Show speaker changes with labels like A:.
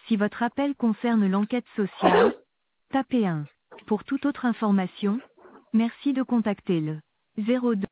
A: Si votre appel concerne l'enquête sociale, tapez 1. Pour toute autre information, merci de contacter le 02.